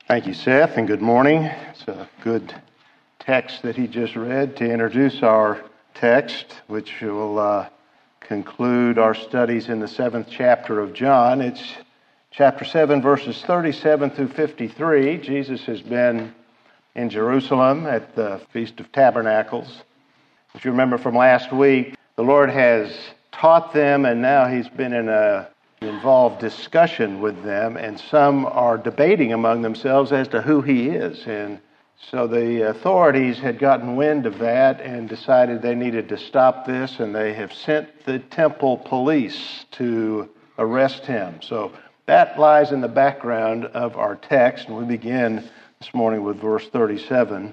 Thank you, Seth, and good morning. It's a good text that he just read to introduce our text, which will conclude our studies in the 7th chapter of John. It's chapter 7, verses 37 through 53. Jesus has been in Jerusalem at the Feast of Tabernacles. If you remember from last week, the Lord has taught them, and now he's been in a involved discussion with them, and some are debating among themselves as to who he is. And so the authorities had gotten wind of that and decided they needed to stop this, and they have sent the temple police to arrest him. So that lies in the background of our text, and we begin this morning with verse 37.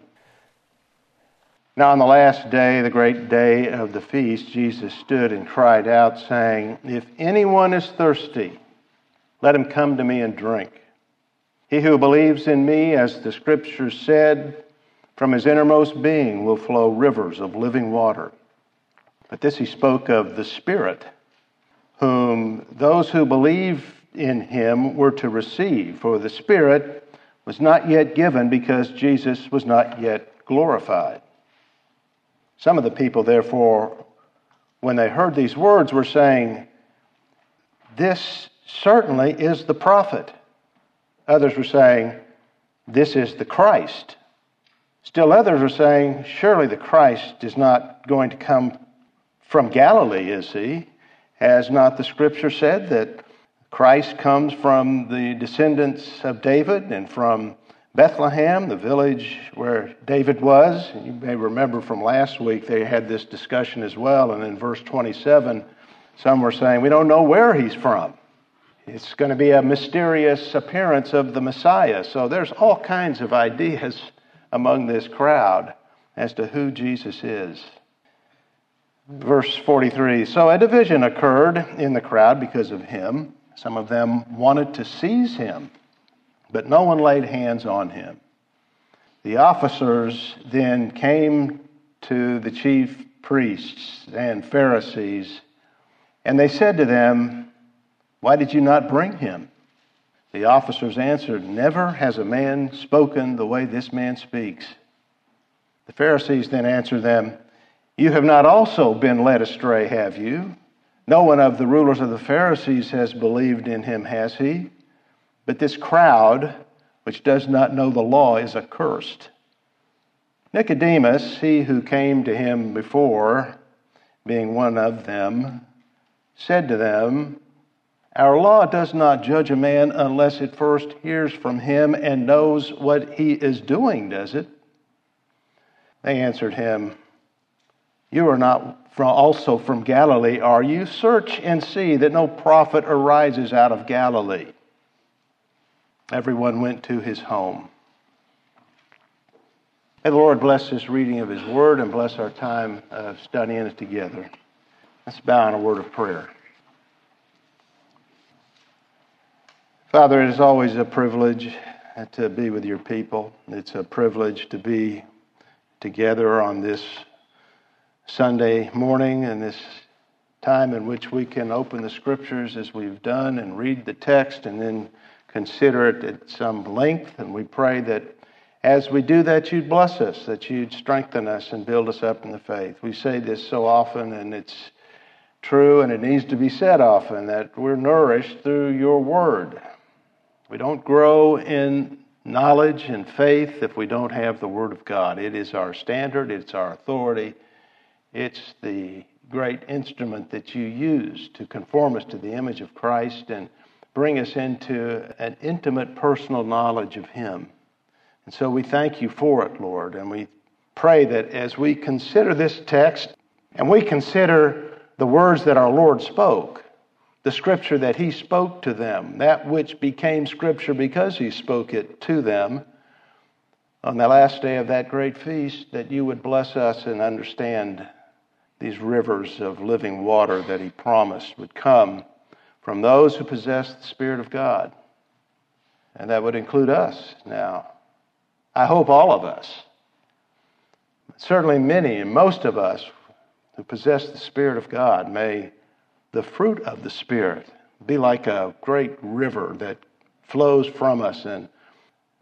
Now on the last day, the great day of the feast, Jesus stood and cried out, saying, "If anyone is thirsty, let him come to me and drink. He who believes in me, as the Scriptures said, from his innermost being will flow rivers of living water." But this he spoke of the Spirit, whom those who believe in him were to receive, for the Spirit was not yet given because Jesus was not yet glorified. Some of the people, therefore, when they heard these words, were saying, "This certainly is the prophet." Others were saying, "This is the Christ." Still others were saying, "Surely the Christ is not going to come from Galilee, is he? Has not the Scripture said that Christ comes from the descendants of David and from Bethlehem, the village where David was?" You may remember from last week they had this discussion as well, and in verse 27, some were saying, "We don't know where he's from. It's going to be a mysterious appearance of the Messiah." So there's all kinds of ideas among this crowd as to who Jesus is. Verse 43, so a division occurred in the crowd because of him. Some of them wanted to seize him, but no one laid hands on him. The officers then came to the chief priests and Pharisees, and they said to them, "Why did you not bring him?" The officers answered, "Never has a man spoken the way this man speaks." The Pharisees then answered them, "You have not also been led astray, have you? No one of the rulers of the Pharisees has believed in him, has he? But this crowd, which does not know the law, is accursed." Nicodemus, he who came to him before, being one of them, said to them, "Our law does not judge a man unless it first hears from him and knows what he is doing, does it?" They answered him, "You are not also from Galilee, are you? Search and see that no prophet arises out of Galilee." Everyone went to his home. May the Lord bless this reading of his word and bless our time of studying it together. Let's bow in a word of prayer. Father, it is always a privilege to be with your people. It's a privilege to be together on this Sunday morning and this time in which we can open the Scriptures as we've done and read the text and then consider it at some length. And we pray that as we do that, you'd bless us, that you'd strengthen us and build us up in the faith. We say this so often, and it's true, and it needs to be said often, that we're nourished through your word. We don't grow in knowledge and faith if we don't have the word of God. It is our standard. It's our authority. It's the great instrument that you use to conform us to the image of Christ and bring us into an intimate personal knowledge of him. And so we thank you for it, Lord, and we pray that as we consider this text and we consider the words that our Lord spoke, the Scripture that he spoke to them, that which became Scripture because he spoke it to them on the last day of that great feast, that you would bless us and understand these rivers of living water that he promised would come from those who possess the Spirit of God. And that would include us now. I hope all of us. Certainly many and most of us who possess the Spirit of God, may the fruit of the Spirit be like a great river that flows from us and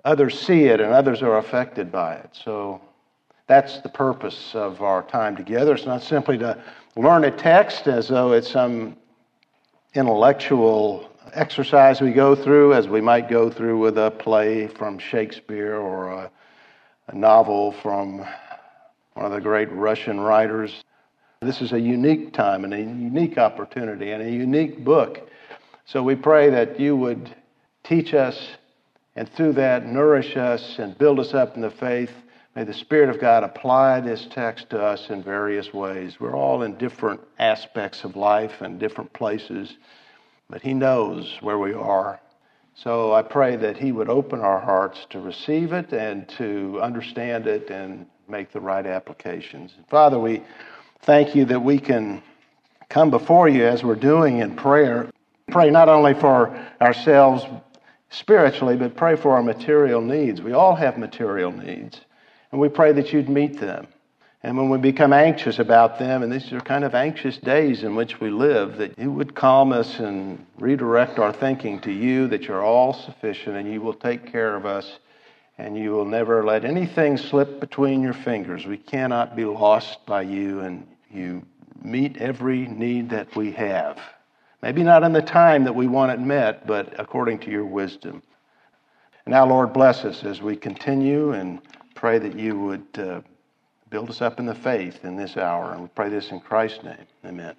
others see it and others are affected by it. So that's the purpose of our time together. It's not simply to learn a text as though it's some intellectual exercise we go through, as we might go through with a play from Shakespeare or a novel from one of the great Russian writers. This is a unique time and a unique opportunity and a unique book. So we pray that you would teach us and through that nourish us and build us up in the faith. May the Spirit of God apply this text to us in various ways. We're all in different aspects of life and different places, but He knows where we are. So I pray that He would open our hearts to receive it and to understand it and make the right applications. Father, we thank you that we can come before you as we're doing in prayer. Pray not only for ourselves spiritually, but pray for our material needs. We all have material needs. And we pray that you'd meet them. And when we become anxious about them, and these are kind of anxious days in which we live, that you would calm us and redirect our thinking to you, that you're all sufficient and you will take care of us and you will never let anything slip between your fingers. We cannot be lost by you, and you meet every need that we have. Maybe not in the time that we want it met, but according to your wisdom. And now, Lord, bless us as we continue, and pray that you would build us up in the faith in this hour. And we pray this in Christ's name. Amen.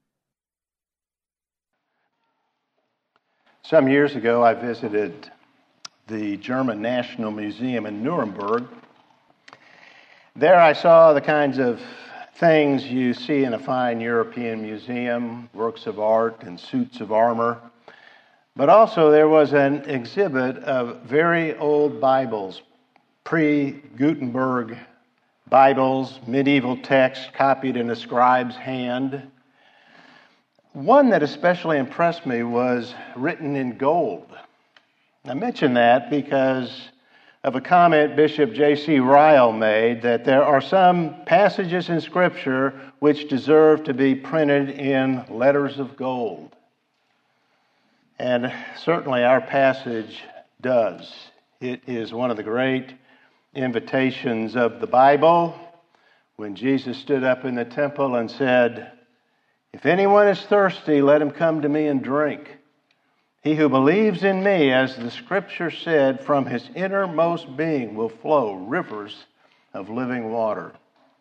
Some years ago, I visited the German National Museum in Nuremberg. There I saw the kinds of things you see in a fine European museum, works of art and suits of armor. But also there was an exhibit of very old Bibles, pre-Gutenberg Bibles, medieval texts copied in a scribe's hand. One that especially impressed me was written in gold. I mention that because of a comment Bishop J.C. Ryle made that there are some passages in Scripture which deserve to be printed in letters of gold. And certainly our passage does. It is one of the great invitations of the Bible when Jesus stood up in the temple and said, "If anyone is thirsty, let him come to me and drink. He who believes in me, as the Scripture said, from his innermost being will flow rivers of living water."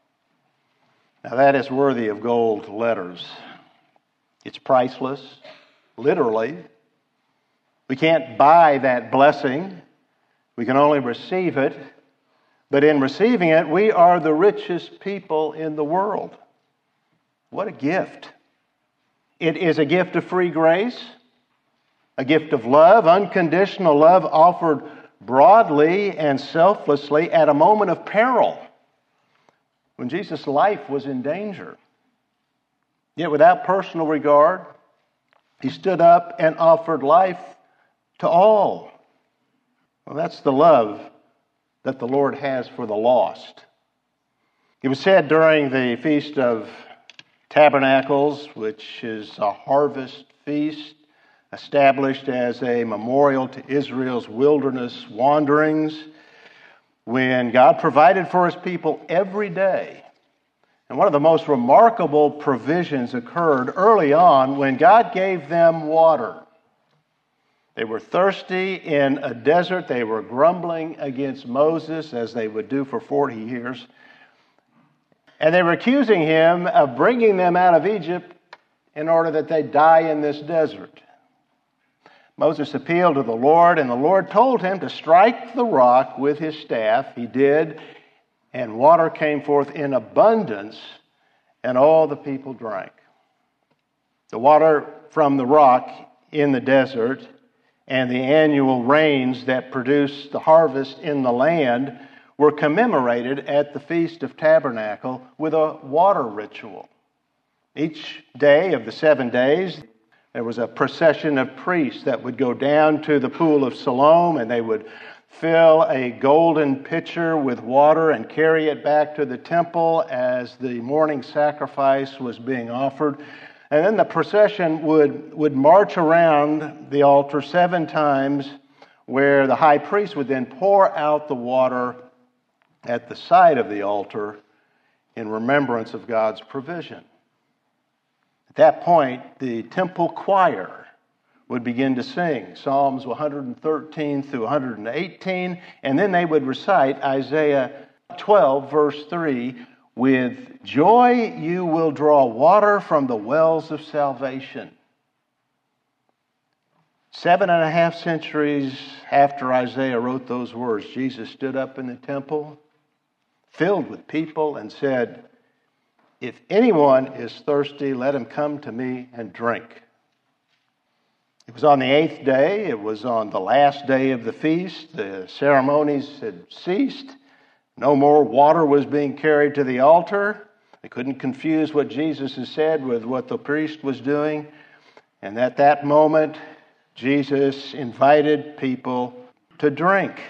Now that is worthy of gold letters. It's priceless, literally. We can't buy that blessing. We can only receive it. But in receiving it, we are the richest people in the world. What a gift. It is a gift of free grace, a gift of love, unconditional love offered broadly and selflessly at a moment of peril, when Jesus' life was in danger. Yet without personal regard, he stood up and offered life to all. Well, that's the love that the Lord has for the lost. It was said during the Feast of Tabernacles, which is a harvest feast established as a memorial to Israel's wilderness wanderings, when God provided for his people every day. And one of the most remarkable provisions occurred early on when God gave them water. They were thirsty in a desert. They were grumbling against Moses, as they would do for 40 years. And they were accusing him of bringing them out of Egypt in order that they die in this desert. Moses appealed to the Lord, and the Lord told him to strike the rock with his staff. He did, and water came forth in abundance, and all the people drank. The water from the rock in the desert and the annual rains that produced the harvest in the land were commemorated at the Feast of Tabernacle with a water ritual. Each day of the 7 days, there was a procession of priests that would go down to the pool of Siloam, and they would fill a golden pitcher with water and carry it back to the temple as the morning sacrifice was being offered. And then the procession would march around the altar 7 times, where the high priest would then pour out the water at the side of the altar in remembrance of God's provision. At that point, the temple choir would begin to sing Psalms 113 through 118, and then they would recite Isaiah 12, verse 3, with joy you will draw water from the wells of salvation. 7.5 centuries after Isaiah wrote those words, Jesus stood up in the temple, filled with people, and said, "If anyone is thirsty, let him come to me and drink." It was on the 8th day. It was on the last day of the feast. The ceremonies had ceased. No more water was being carried to the altar. They couldn't confuse what Jesus had said with what the priest was doing. And at that moment, Jesus invited people to drink.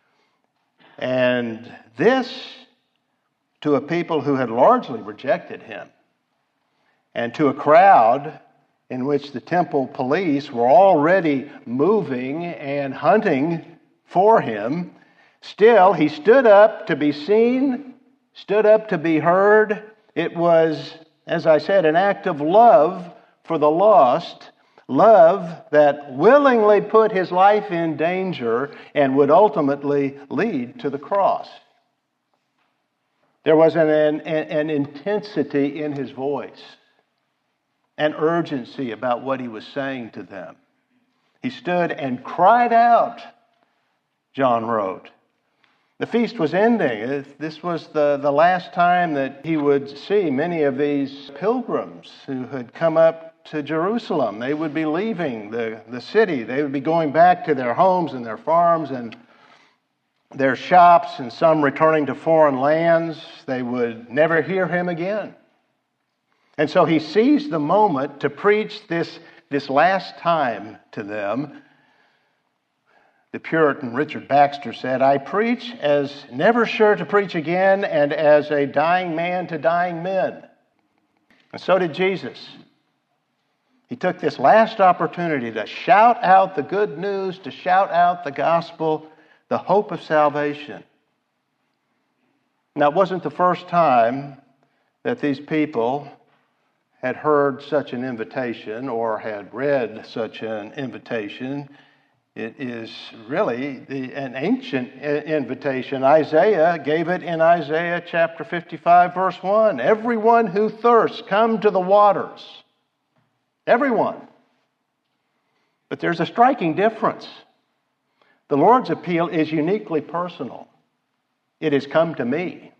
And this to a people who had largely rejected him, and to a crowd in which the temple police were already moving and hunting for him. Still, he stood up to be seen, stood up to be heard. It was, as I said, an act of love for the lost, love that willingly put his life in danger and would ultimately lead to the cross. There was an intensity in his voice, an urgency about what he was saying to them. He stood and cried out, John wrote. The feast was ending. This was the last time that he would see many of these pilgrims who had come up to Jerusalem. They would be leaving the city. They would be going back to their homes and their farms and their shops, and some returning to foreign lands. They would never hear him again. And so he seized the moment to preach this last time to them. The Puritan Richard Baxter said, "I preach as never sure to preach again, and as a dying man to dying men." And so did Jesus. He took this last opportunity to shout out the good news, to shout out the gospel, the hope of salvation. Now, it wasn't the first time that these people had heard such an invitation or had read such an invitation. It is really an ancient invitation. Isaiah gave it in Isaiah chapter 55, verse 1. Everyone who thirsts, come to the waters. Everyone. But there's a striking difference. The Lord's appeal is uniquely personal. It is come to me.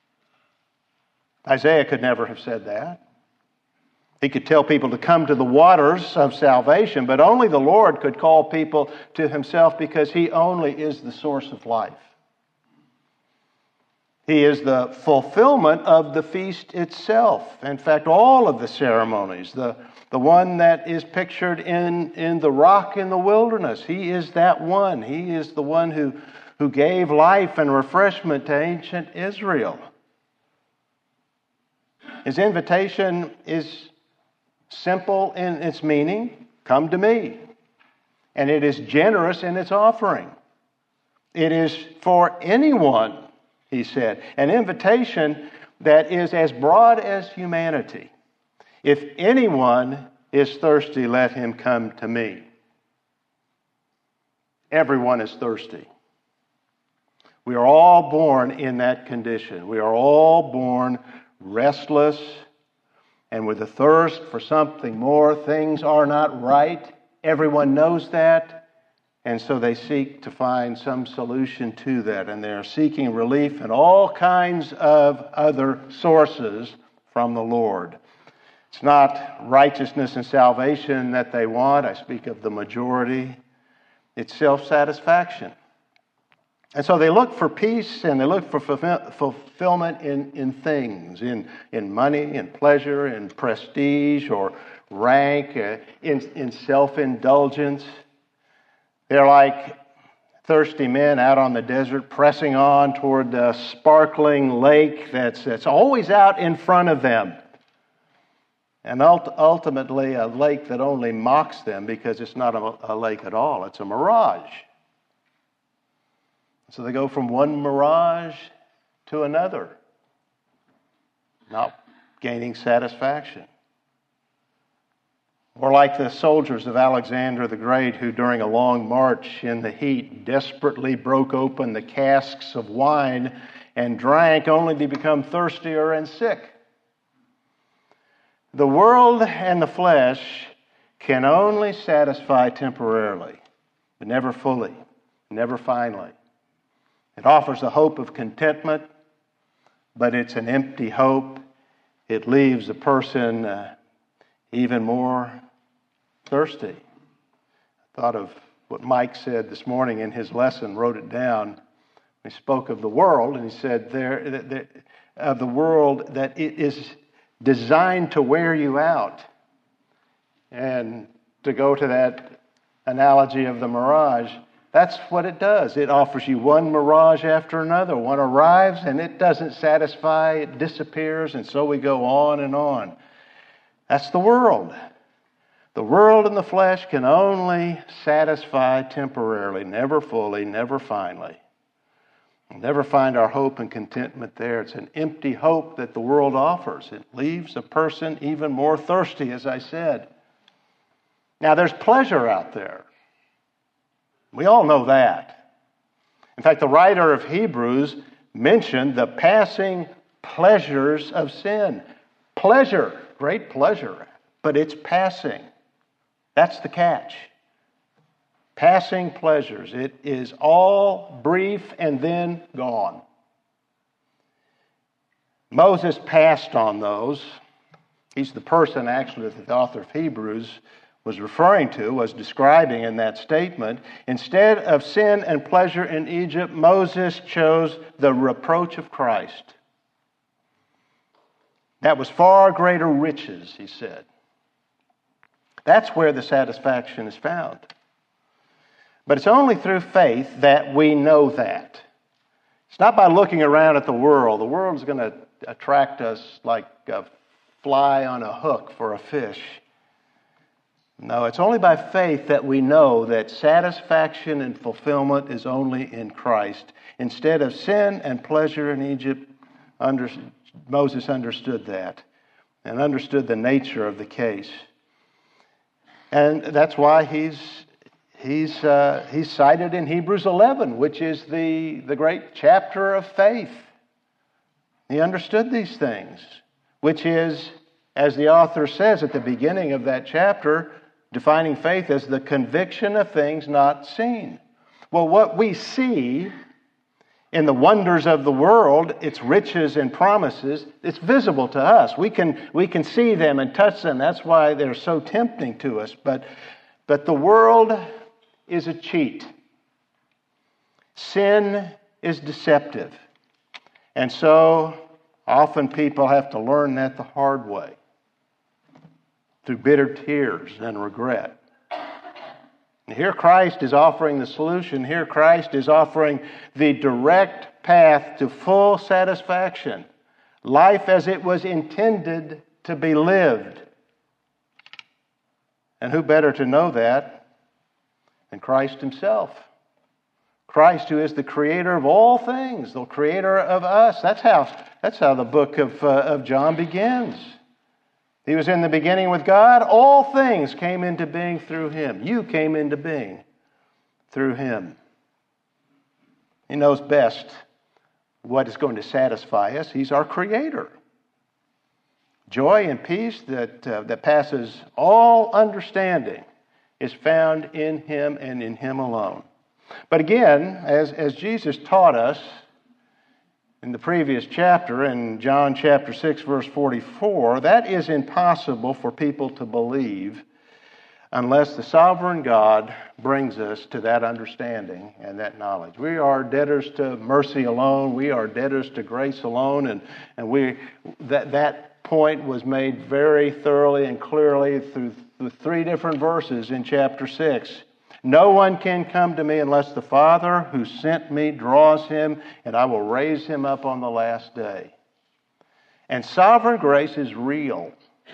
Isaiah could never have said that. He could tell people to come to the waters of salvation, but only the Lord could call people to himself because he only is the source of life. He is the fulfillment of the feast itself. In fact, all of the ceremonies, the one that is pictured in the rock in the wilderness, he is that one. He is the one who gave life and refreshment to ancient Israel. His invitation is simple in its meaning, come to me. And it is generous in its offering. It is for anyone, he said. An invitation that is as broad as humanity. If anyone is thirsty, let him come to me. Everyone is thirsty. We are all born in that condition. We are all born restless and with a thirst for something more. Things are not right. Everyone knows that. And so they seek to find some solution to that. And they're seeking relief in all kinds of other sources from the Lord. It's not righteousness and salvation that they want. I speak of the majority. It's self-satisfaction. And so they look for peace and they look for fulfillment in things, in money, in pleasure, in prestige or rank, in self-indulgence. They're like thirsty men out on the desert pressing on toward the sparkling lake that's always out in front of them. And ultimately a lake that only mocks them because it's not a lake at all. It's a mirage. So they go from one mirage to another, not gaining satisfaction. Or like the soldiers of Alexander the Great, who during a long march in the heat desperately broke open the casks of wine and drank only to become thirstier and sick. The world and the flesh can only satisfy temporarily, but never fully, never finally. It offers the hope of contentment, but it's an empty hope. It leaves a person even more thirsty. I thought of what Mike said this morning in his lesson, wrote it down. He spoke of the world, and he said of the world that it is designed to wear you out. And to go to that analogy of the mirage, that's what it does. It offers you one mirage after another. One arrives and it doesn't satisfy, it disappears, and so we go on and on. That's the world. The world and the flesh can only satisfy temporarily, never fully, never finally. We'll never find our hope and contentment there. It's an empty hope that the world offers. It leaves a person even more thirsty, as I said. Now, there's pleasure out there. We all know that. In fact, the writer of Hebrews mentioned the passing pleasures of sin. Pleasure, great pleasure, but it's passing. That's the catch. Passing pleasures. It is all brief and then gone. Moses passed on those. He's the person actually that the author of Hebrews was referring to, was describing in that statement. Instead of sin and pleasure in Egypt, Moses chose the reproach of Christ. That was far greater riches, he said. That's where the satisfaction is found. But it's only through faith that we know that. It's not by looking around at the world. The world's going to attract us like a fly on a hook for a fish. No, it's only by faith that we know that satisfaction and fulfillment is only in Christ. Instead of sin and pleasure in Egypt, Moses understood that and understood the nature of the case. And that's why he's cited in Hebrews 11, which is the great chapter of faith. He understood these things, which is, as the author says at the beginning of that chapter, defining faith as the conviction of things not seen. Well, what we see in the wonders of the world, its riches and promises, it's visible to us. We can see them and touch them. That's why they're so tempting to us. But the world is a cheat. Sin is deceptive. And so often people have to learn that the hard way, through bitter tears and regret. And here Christ is offering the solution. Here Christ is offering the direct path to full satisfaction. Life as it was intended to be lived. And who better to know that than Christ himself? Christ, who is the creator of all things, the creator of us. That's how the book of John begins. He was in the beginning with God. All things came into being through him. You came into being through him. He knows best what is going to satisfy us. He's our creator. Joy and peace that passes all understanding is found in him and in him alone. But again, as Jesus taught us in the previous chapter, in John chapter 6, verse 44, that is impossible for people to believe unless the sovereign God brings us to that understanding and that knowledge. We are debtors to mercy alone. We are debtors to grace alone. And that point was made very thoroughly and clearly through the three different verses in chapter 6. No one can come to me unless the Father who sent me draws him, and I will raise him up on the last day. And sovereign grace is real.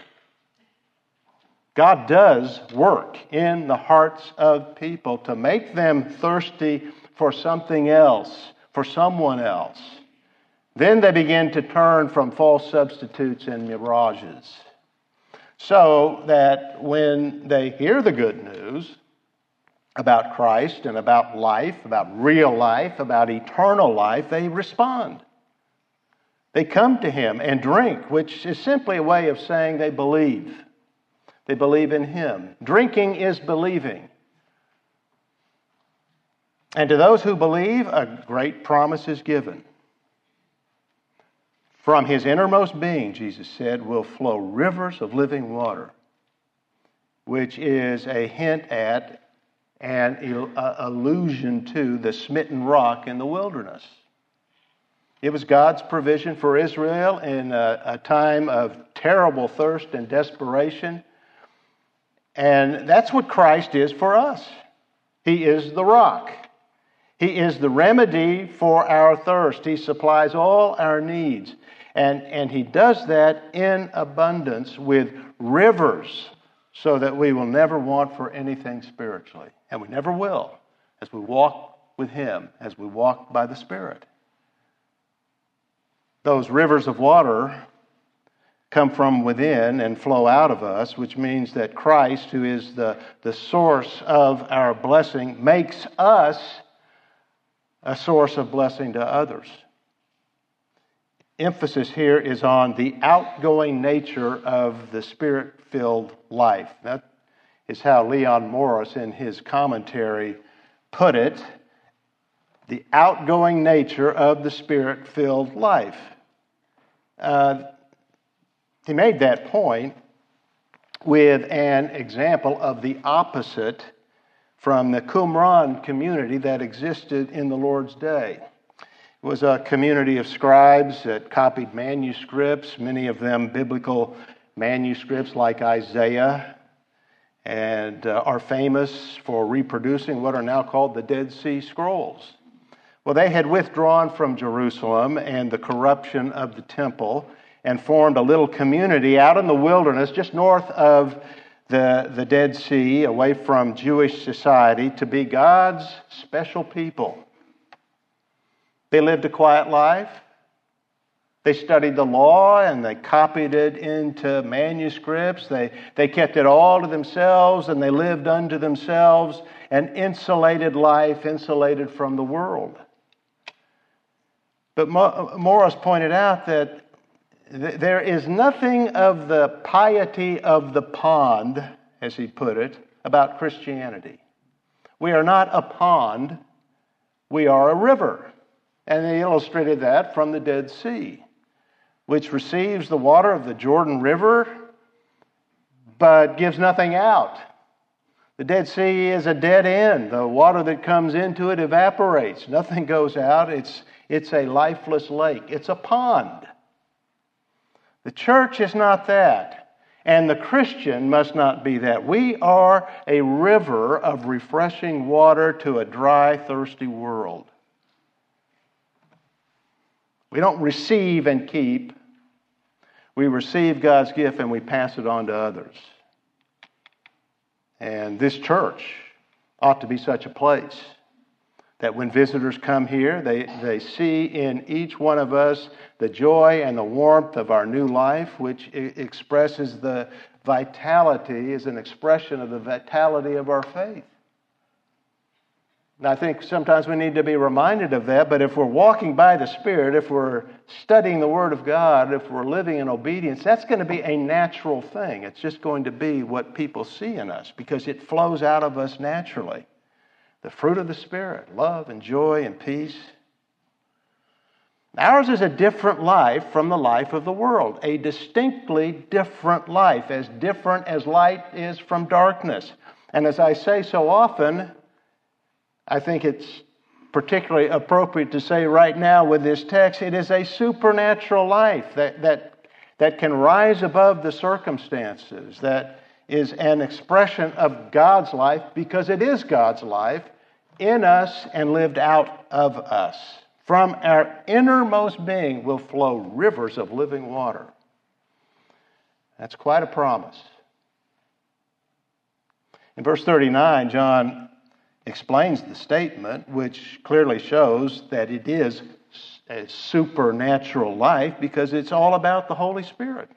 God does work in the hearts of people to make them thirsty for something else, for someone else. Then they begin to turn from false substitutes and mirages. So that when they hear the good news about Christ and about life, about real life, about eternal life, they respond. They come to Him and drink, which is simply a way of saying they believe. They believe in Him. Drinking is believing. And to those who believe, a great promise is given. From his innermost being, Jesus said, will flow rivers of living water, which is a hint at and allusion to the smitten rock in the wilderness. It was God's provision for Israel in a time of terrible thirst and desperation. And that's what Christ is for us. He is the rock. He is the remedy for our thirst. He supplies all our needs. And He does that in abundance with rivers so that we will never want for anything spiritually. And we never will as we walk with Him, as we walk by the Spirit. Those rivers of water come from within and flow out of us, which means that Christ, who is the source of our blessing, makes us a source of blessing to others. Emphasis here is on the outgoing nature of the Spirit-filled life. That is how Leon Morris, in his commentary, put it. The outgoing nature of the Spirit-filled life. He made that point with an example of the opposite from the Qumran community that existed in the Lord's day. It was a community of scribes that copied manuscripts, many of them biblical manuscripts like Isaiah, and are famous for reproducing what are now called the Dead Sea Scrolls. Well, they had withdrawn from Jerusalem and the corruption of the temple and formed a little community out in the wilderness just north of the Dead Sea, away from Jewish society, to be God's special people. They lived a quiet life. They studied the law and they copied it into manuscripts. They kept it all to themselves and they lived unto themselves, an insulated life, insulated from the world. But Morris pointed out that there is nothing of the piety of the pond, as he put it, about Christianity. We are not a pond, we are a river. And he illustrated that from the Dead Sea, which receives the water of the Jordan River, but gives nothing out. The Dead Sea is a dead end. The water that comes into it evaporates. Nothing goes out. It's a lifeless lake. It's a pond. The church is not that, and the Christian must not be that. We are a river of refreshing water to a dry, thirsty world. We don't receive and keep. We receive God's gift and we pass it on to others. And this church ought to be such a place that when visitors come here, they see in each one of us the joy and the warmth of our new life, which expresses the vitality, is an expression of the vitality of our faith. And I think sometimes we need to be reminded of that, but if we're walking by the Spirit, if we're studying the Word of God, if we're living in obedience, that's going to be a natural thing. It's just going to be what people see in us because it flows out of us naturally. The fruit of the Spirit, love and joy and peace. Ours is a different life from the life of the world, a distinctly different life, as different as light is from darkness. And as I say so often, I think it's particularly appropriate to say right now with this text, it is a supernatural life that can rise above the circumstances, that is an expression of God's life because it is God's life in us and lived out of us. From our innermost being will flow rivers of living water. That's quite a promise. In verse 39, John explains the statement, which clearly shows that it is a supernatural life because it's all about the Holy Spirit.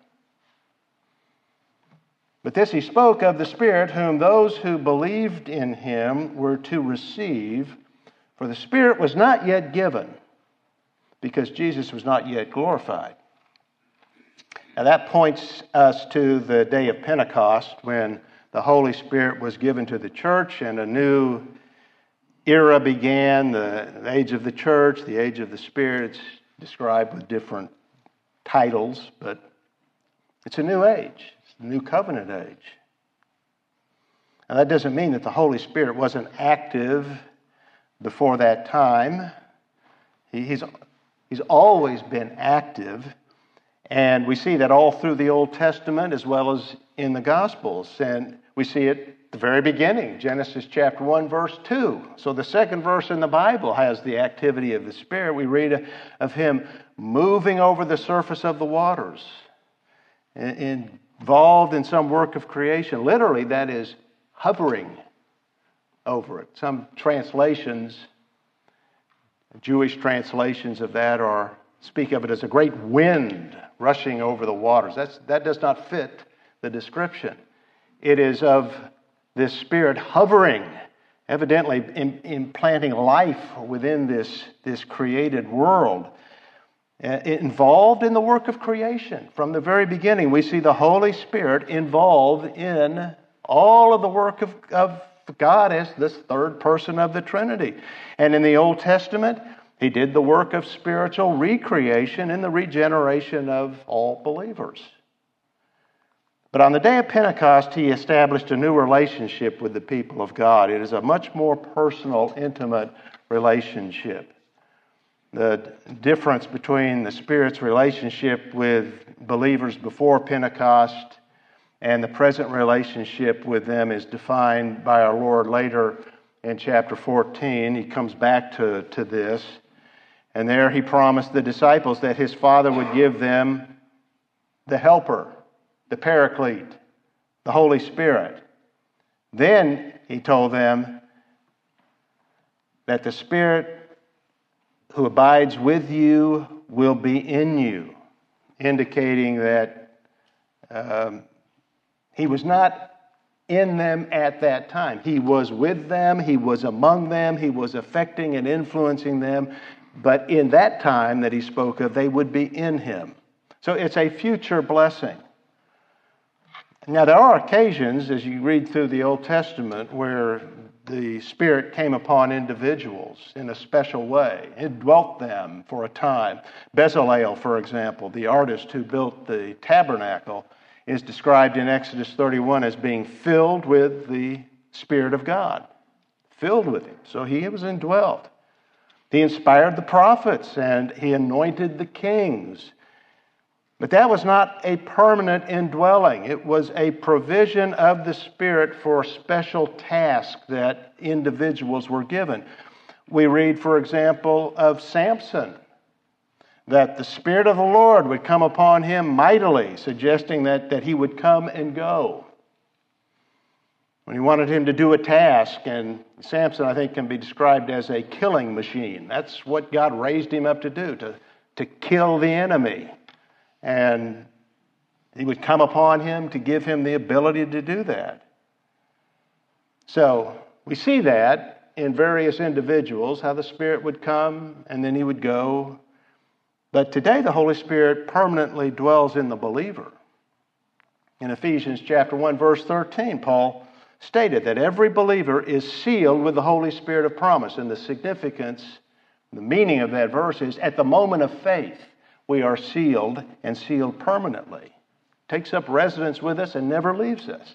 But this he spoke of the Spirit, whom those who believed in him were to receive, for the Spirit was not yet given, because Jesus was not yet glorified. Now that points us to the day of Pentecost, when the Holy Spirit was given to the church and a new era began, the age of the church, the age of the Spirit. It's described with different titles, but it's a new age. It's the new covenant age. Now that doesn't mean that the Holy Spirit wasn't active before that time. He's always been active, and we see that all through the Old Testament as well as in the Gospels. And we see it at the very beginning, Genesis chapter 1, verse 2. So the second verse in the Bible has the activity of the Spirit. We read of him moving over the surface of the waters, involved in some work of creation. Literally, that is hovering over it. Some translations, Jewish translations of that, speak of it as a great wind rushing over the waters. That does not fit the description. It is of this Spirit hovering, evidently implanting life within this created world, involved in the work of creation. From the very beginning, we see the Holy Spirit involved in all of the work of God as this third person of the Trinity. And in the Old Testament, he did the work of spiritual recreation and the regeneration of all believers. But on the day of Pentecost, he established a new relationship with the people of God. It is a much more personal, intimate relationship. The difference between the Spirit's relationship with believers before Pentecost and the present relationship with them is defined by our Lord later in chapter 14. He comes back to this. And there he promised the disciples that his Father would give them the Helper, the Paraclete, the Holy Spirit. Then he told them that the Spirit who abides with you will be in you, indicating that he was not in them at that time. He was with them, he was among them, he was affecting and influencing them, but in that time that he spoke of, they would be in him. So it's a future blessing. Now, there are occasions, as you read through the Old Testament, where the Spirit came upon individuals in a special way. It dwelt them for a time. Bezalel, for example, the artist who built the tabernacle, is described in Exodus 31 as being filled with the Spirit of God. Filled with him. So he was indwelt. He inspired the prophets and he anointed the kings. But that was not a permanent indwelling. It was a provision of the Spirit for special tasks that individuals were given. We read, for example, of Samson, that the Spirit of the Lord would come upon him mightily, suggesting that he would come and go. When he wanted him to do a task, and Samson, I think, can be described as a killing machine. That's what God raised him up to do, to kill the enemy. And he would come upon him to give him the ability to do that. So we see that in various individuals, how the Spirit would come and then he would go. But today the Holy Spirit permanently dwells in the believer. In Ephesians chapter 1, verse 13, Paul stated that every believer is sealed with the Holy Spirit of promise. And the significance, the meaning of that verse is, at the moment of faith, we are sealed and sealed permanently. Takes up residence with us and never leaves us.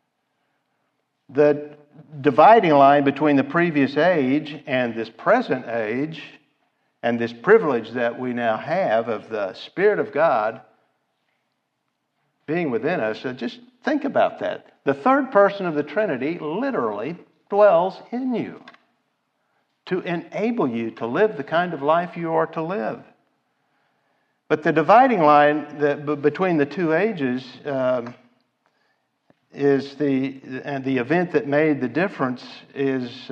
The dividing line between the previous age and this present age, and this privilege that we now have of the Spirit of God being within us, just think about that. The third person of the Trinity literally dwells in you to enable you to live the kind of life you are to live. But the dividing line between the two ages the event that made the difference is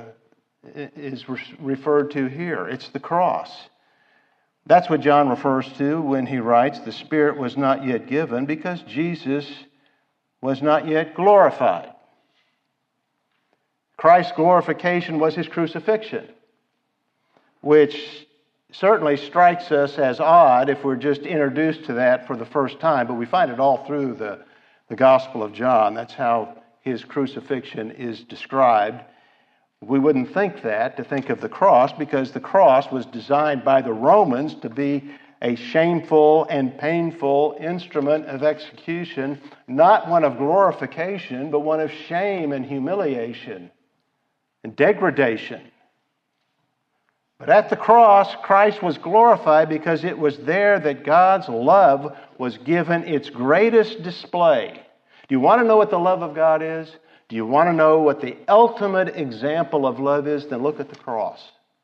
referred to here. It's the cross. That's what John refers to when he writes, the Spirit was not yet given because Jesus was not yet glorified. Christ's glorification was his crucifixion, which certainly strikes us as odd if we're just introduced to that for the first time, but we find it all through the Gospel of John. That's how his crucifixion is described. We wouldn't think that, to think of the cross, because the cross was designed by the Romans to be a shameful and painful instrument of execution, not one of glorification, but one of shame and humiliation and degradation. But at the cross, Christ was glorified because it was there that God's love was given its greatest display. Do you want to know what the love of God is? Do you want to know what the ultimate example of love is? Then look at the cross.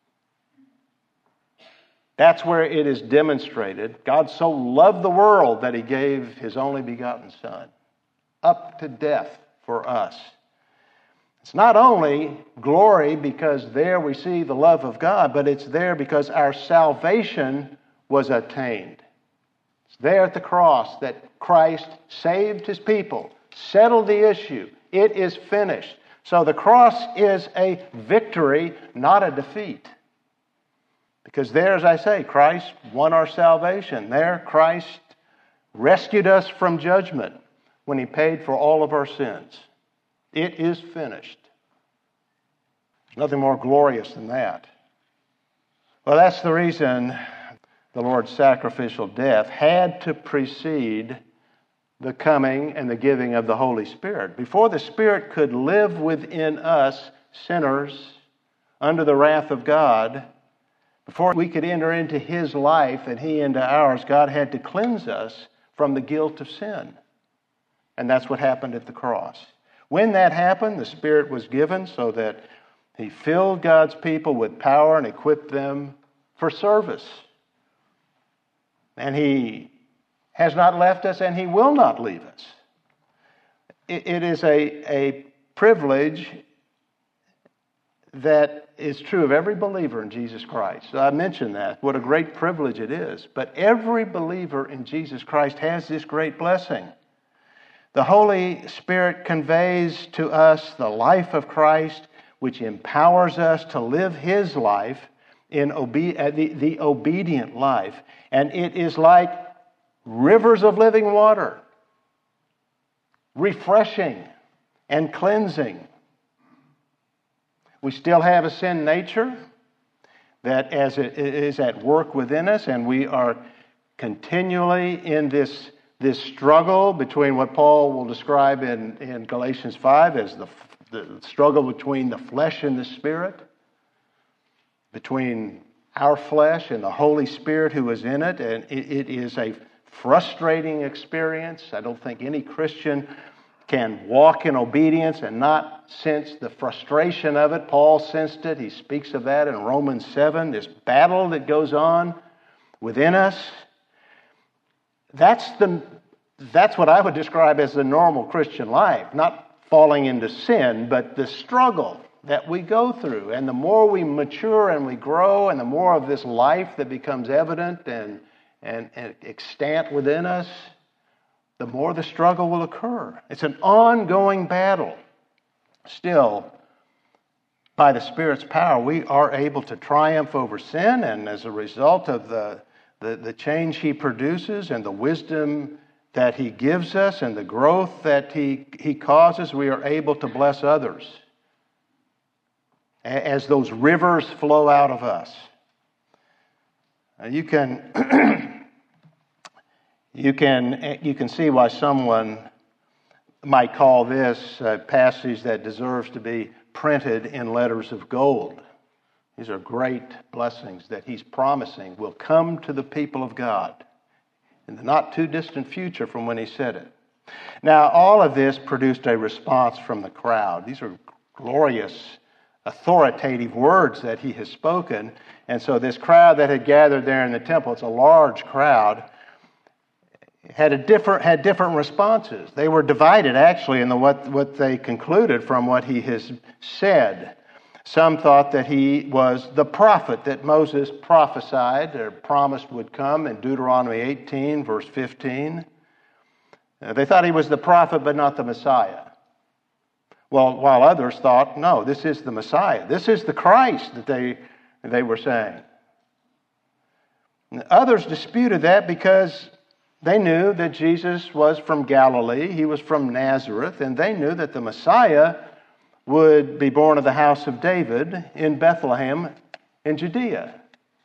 That's where it is demonstrated. God so loved the world that he gave his only begotten Son up to death for us. It's not only glory because there we see the love of God, but it's there because our salvation was attained. It's there at the cross that Christ saved his people, settled the issue. It is finished. So the cross is a victory, not a defeat. Because there, as I say, Christ won our salvation. There, Christ rescued us from judgment when he paid for all of our sins. It is finished. There's nothing more glorious than that. Well, that's the reason the Lord's sacrificial death had to precede the coming and the giving of the Holy Spirit. Before the Spirit could live within us, sinners, under the wrath of God, before we could enter into his life and he into ours, God had to cleanse us from the guilt of sin. And that's what happened at the cross. When that happened, the Spirit was given so that he filled God's people with power and equipped them for service. And he has not left us, and he will not leave us. It is a privilege that is true of every believer in Jesus Christ. So I mentioned that, what a great privilege it is. But every believer in Jesus Christ has this great blessing. The Holy Spirit conveys to us the life of Christ, which empowers us to live his life in the obedient life. And it is like rivers of living water, refreshing and cleansing. We still have a sin nature that as it is at work within us, and we are continually in this struggle between what Paul will describe in Galatians 5 as the struggle between the flesh and the spirit, between our flesh and the Holy Spirit who is in it, and it is a frustrating experience. I don't think any Christian can walk in obedience and not sense the frustration of it. Paul sensed it. He speaks of that in Romans 7, this battle that goes on within us. That's what I would describe as the normal Christian life, not falling into sin, but the struggle that we go through. And the more we mature and we grow, and the more of this life that becomes evident and extant within us, the more the struggle will occur. It's an ongoing battle. Still, by the Spirit's power, we are able to triumph over sin, and as a result of the change he produces and the wisdom that he gives us and the growth that he causes, we are able to bless others as those rivers flow out of us. You can see why someone might call this a passage that deserves to be printed in letters of gold. These are great blessings that he's promising will come to the people of God in the not too distant future from when he said it. Now, all of this produced a response from the crowd. These are glorious, authoritative words that he has spoken. And so this crowd that had gathered there in the temple, it's a large crowd, had different responses. They were divided, actually, in what they concluded from what he has said. Some thought that he was the prophet that Moses prophesied or promised would come in Deuteronomy 18, verse 15. They thought he was the prophet, but not the Messiah. Well, while others thought, no, this is the Messiah. This is the Christ that they were saying. Others disputed that because they knew that Jesus was from Galilee. He was from Nazareth, and they knew that the Messiah would be born of the house of David in Bethlehem in Judea.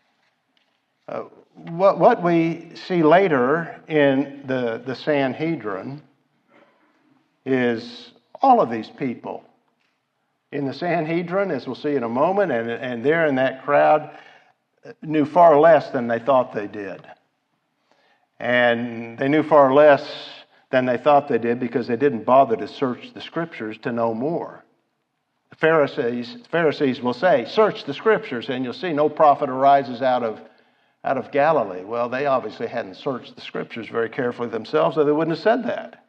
What we see later in the Sanhedrin is all of these people in the Sanhedrin, as we'll see in a moment, and there in that crowd, knew far less than they thought they did. And they knew far less than they thought they did because they didn't bother to search the Scriptures to know more. The Pharisees will say, search the Scriptures and you'll see no prophet arises out of Galilee. Well, they obviously hadn't searched the Scriptures very carefully themselves, or they wouldn't have said that.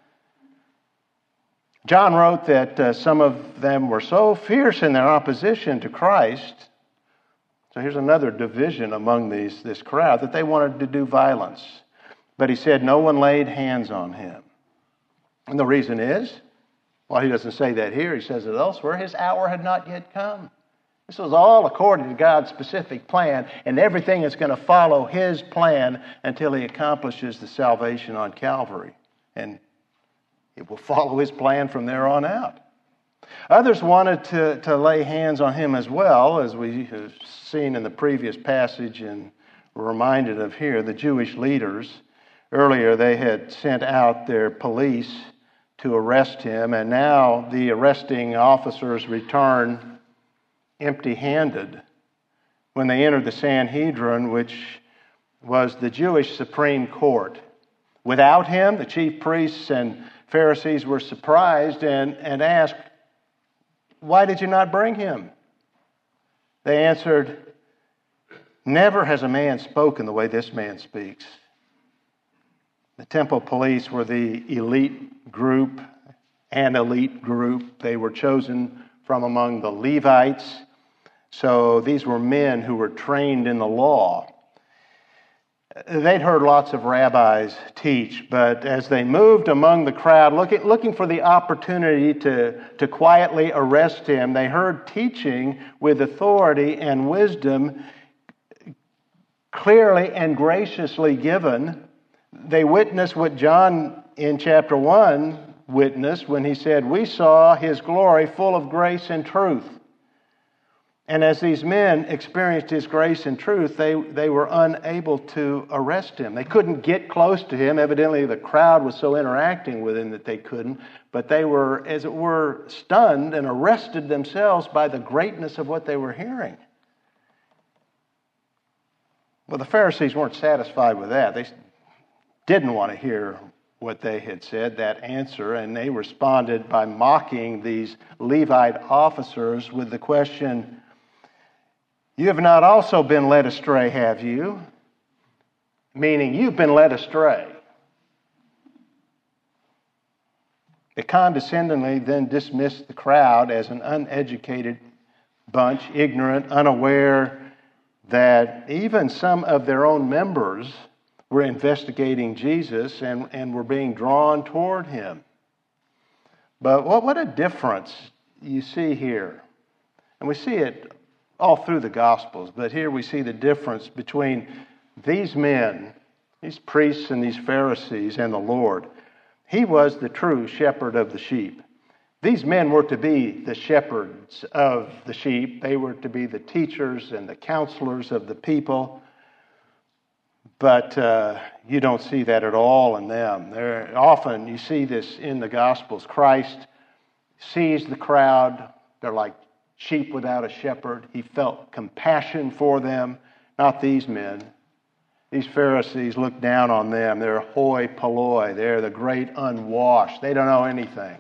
John wrote that some of them were so fierce in their opposition to Christ, so here's another division among this crowd, that they wanted to do violence. But he said no one laid hands on him. And the reason is, well, he doesn't say that here, he says it elsewhere, his hour had not yet come. This was all according to God's specific plan, and everything is going to follow his plan until he accomplishes the salvation on Calvary. And it will follow his plan from there on out. Others wanted to lay hands on him as well, as we have seen in the previous passage and were reminded of here. The Jewish leaders, earlier they had sent out their police to arrest him, and now the arresting officers return empty-handed when they entered the Sanhedrin, which was the Jewish Supreme Court. Without him, the chief priests and Pharisees were surprised and asked, why did you not bring him? They answered, never has a man spoken the way this man speaks. The temple police were the elite group, an elite group. They were chosen from among the Levites. So these were men who were trained in the law. They'd heard lots of rabbis teach, but as they moved among the crowd, looking for the opportunity to quietly arrest him, they heard teaching with authority and wisdom clearly and graciously given. They witnessed what John in chapter 1 witnessed when he said, we saw his glory full of grace and truth. And as these men experienced his grace and truth, they were unable to arrest him. They couldn't get close to him. Evidently, the crowd was so interacting with him that they couldn't. But they were, as it were, stunned and arrested themselves by the greatness of what they were hearing. Well, the Pharisees weren't satisfied with that. They didn't want to hear what they had said, that answer, and they responded by mocking these Levite officers with the question, you have not also been led astray, have you? Meaning, you've been led astray. They condescendingly then dismissed the crowd as an uneducated bunch, ignorant, unaware that even some of their own members were investigating Jesus and were being drawn toward him. But what a difference you see here. And we see it all through the Gospels, but here we see the difference between these men, these priests and these Pharisees, and the Lord. He was the true shepherd of the sheep. These men were to be the shepherds of the sheep. They were to be the teachers and the counselors of the people. But you don't see that at all in them. Often you see this in the Gospels. Christ sees the crowd. They're like sheep without a shepherd. He felt compassion for them, not these men. These Pharisees look down on them. They're hoi polloi. They're the great unwashed. They don't know anything.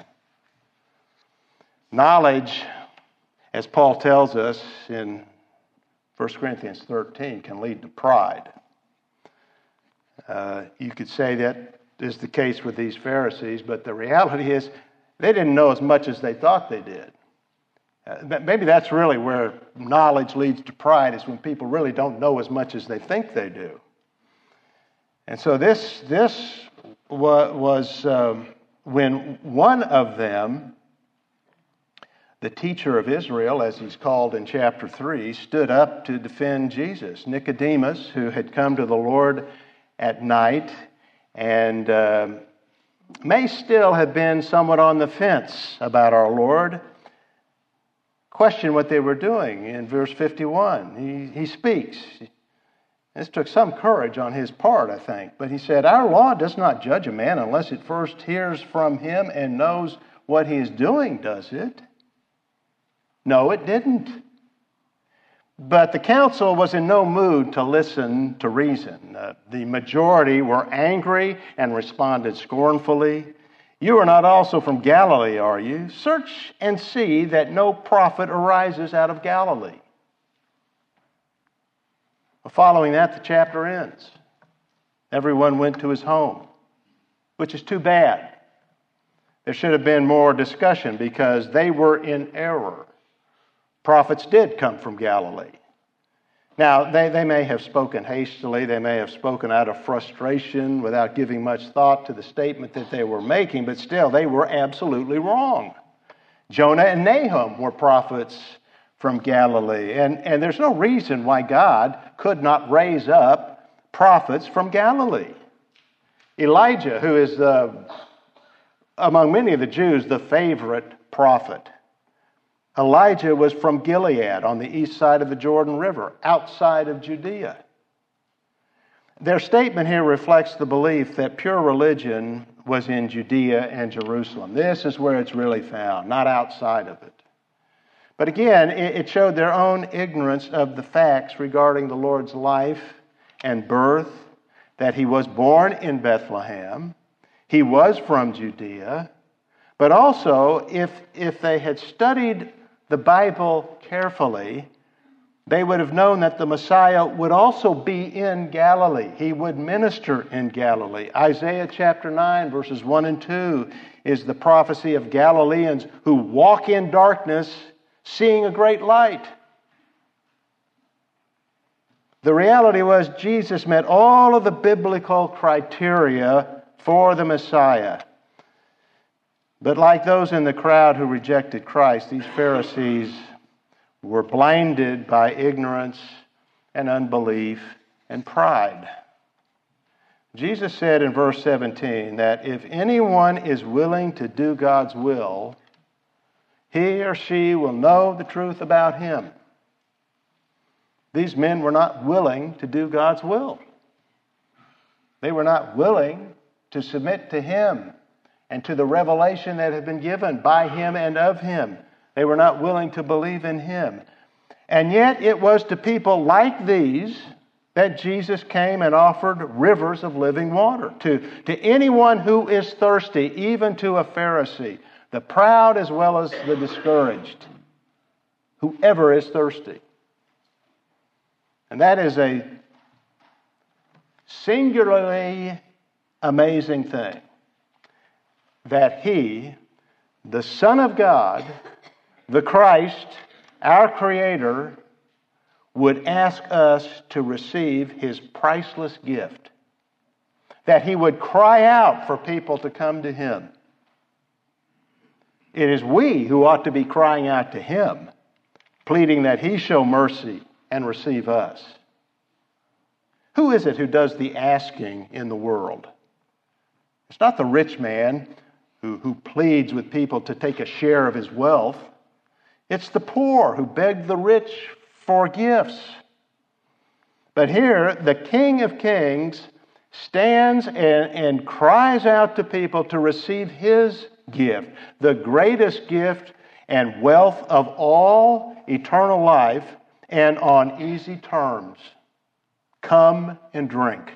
Knowledge, as Paul tells us in 1 Corinthians 13, can lead to pride. You could say that is the case with these Pharisees, but the reality is they didn't know as much as they thought they did. Maybe that's really where knowledge leads to pride, is when people really don't know as much as they think they do. And so this was when one of them, the teacher of Israel, as he's called in chapter 3, stood up to defend Jesus. Nicodemus, who had come to the Lord at night and may still have been somewhat on the fence about our Lord, questioned what they were doing. In verse 51, he speaks. This took some courage on his part, I think. But he said, "Our law does not judge a man unless it first hears from him and knows what he is doing, does it?" No, it didn't. But the council was in no mood to listen to reason. The majority were angry and responded scornfully. "You are not also from Galilee, are you? Search and see that no prophet arises out of Galilee." Following that, the chapter ends. Everyone went to his home, which is too bad. There should have been more discussion because they were in error. Prophets did come from Galilee. Now, they may have spoken hastily. They may have spoken out of frustration without giving much thought to the statement that they were making, but still, they were absolutely wrong. Jonah and Nahum were prophets from Galilee, and there's no reason why God could not raise up prophets from Galilee. Elijah, who is among many of the Jews, the favorite prophet. Elijah was from Gilead on the east side of the Jordan River, outside of Judea. Their statement here reflects the belief that pure religion was in Judea and Jerusalem. This is where it's really found, not outside of it. But again, it showed their own ignorance of the facts regarding the Lord's life and birth, that he was born in Bethlehem, he was from Judea, but also if they had studied the Bible carefully, they would have known that the Messiah would also be in Galilee. He would minister in Galilee. Isaiah chapter 9, verses 1 and 2 is the prophecy of Galileans who walk in darkness, seeing a great light. The reality was Jesus met all of the biblical criteria for the Messiah. But like those in the crowd who rejected Christ, these Pharisees were blinded by ignorance and unbelief and pride. Jesus said in verse 17 that if anyone is willing to do God's will, he or she will know the truth about him. These men were not willing to do God's will. They were not willing to submit to him and to the revelation that had been given by him and of him. They were not willing to believe in him. And yet it was to people like these that Jesus came and offered rivers of living water. To anyone who is thirsty, even to a Pharisee, the proud as well as the discouraged, whoever is thirsty. And that is a singularly amazing thing, that he, the Son of God, the Christ, our Creator, would ask us to receive his priceless gift, that he would cry out for people to come to him. It is we who ought to be crying out to him, pleading that he show mercy and receive us. Who is it who does the asking in the world? It's not the rich man who pleads with people to take a share of his wealth. It's the poor who beg the rich for gifts. But here, the King of Kings stands and cries out to people to receive his gift, the greatest gift and wealth of all, eternal life, and on easy terms. Come and drink.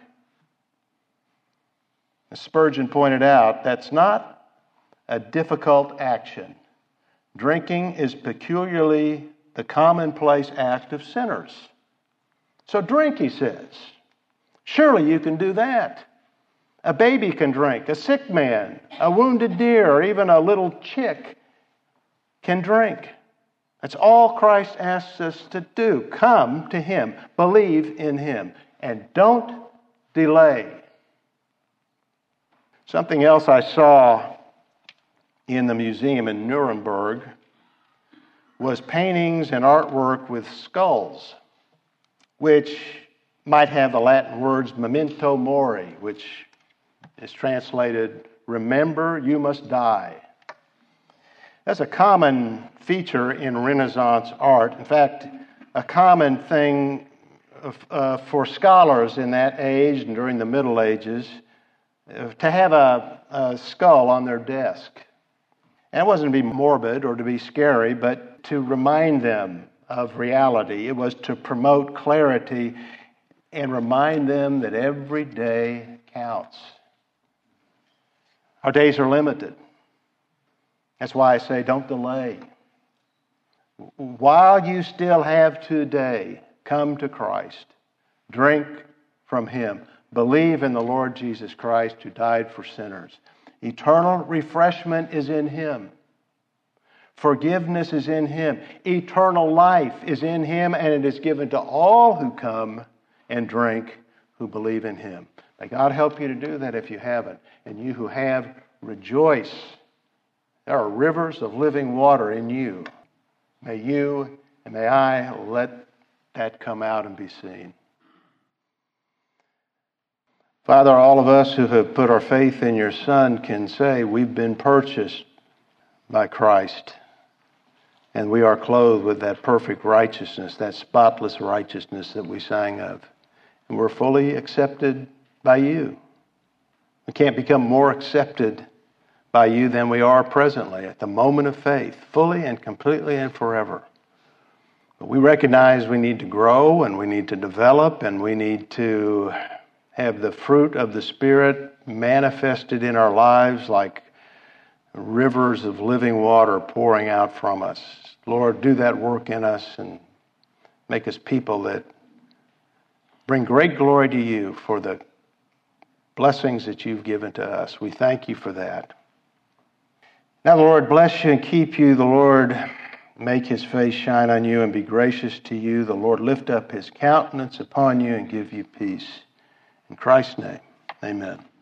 As Spurgeon pointed out, that's not a difficult action. Drinking is peculiarly the commonplace act of sinners. So drink, he says. Surely you can do that. A baby can drink. A sick man, a wounded deer, or even a little chick can drink. That's all Christ asks us to do. Come to Him. Believe in Him. And don't delay. Something else I saw in the museum in Nuremberg was paintings and artwork with skulls, which might have the Latin words memento mori, which is translated, remember you must die. That's a common feature in Renaissance art. In fact, a common thing for scholars in that age and during the Middle Ages to have a skull on their desk. And it wasn't to be morbid or to be scary, but to remind them of reality. It was to promote clarity and remind them that every day counts. Our days are limited. That's why I say don't delay. While you still have today, come to Christ. Drink from Him. Believe in the Lord Jesus Christ who died for sinners. Eternal refreshment is in Him. Forgiveness is in Him. Eternal life is in Him, and it is given to all who come and drink who believe in Him. May God help you to do that if you haven't. And you who have, rejoice. There are rivers of living water in you. May you and may I let that come out and be seen. Father, all of us who have put our faith in your Son can say we've been purchased by Christ. And we are clothed with that perfect righteousness, that spotless righteousness that we sang of. And we're fully accepted by you. We can't become more accepted by you than we are presently at the moment of faith, fully and completely and forever. But we recognize we need to grow and we need to develop and we need to have the fruit of the Spirit manifested in our lives like rivers of living water pouring out from us. Lord, do that work in us and make us people that bring great glory to you for the blessings that you've given to us. We thank you for that. Now the Lord bless you and keep you. The Lord make His face shine on you and be gracious to you. The Lord lift up His countenance upon you and give you peace. In Christ's name, amen.